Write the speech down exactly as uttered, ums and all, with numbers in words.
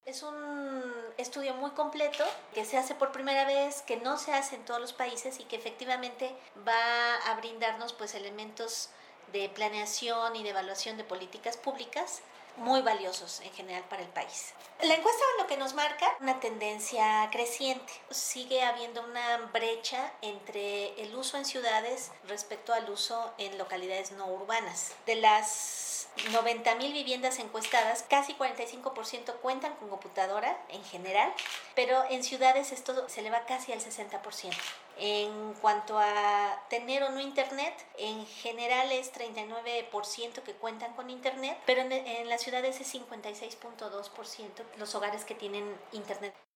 Es un estudio muy completo que se hace por primera vez, que no se hace en todos los países y que efectivamente va a brindarnos pues elementos de planeación y de evaluación de políticas públicas muy valiosos en general para el país. La encuesta lo que nos marca una tendencia creciente. Sigue habiendo una brecha entre el uso en ciudades respecto al uso en localidades no urbanas. De las noventa mil viviendas encuestadas, casi cuarenta y cinco por ciento cuentan con computadora en general, pero en ciudades esto se eleva casi al sesenta por ciento. En cuanto a tener o no internet, en general es treinta y nueve por ciento que cuentan con internet, pero en, en las ciudades es cincuenta y seis punto dos por ciento los hogares que tienen internet.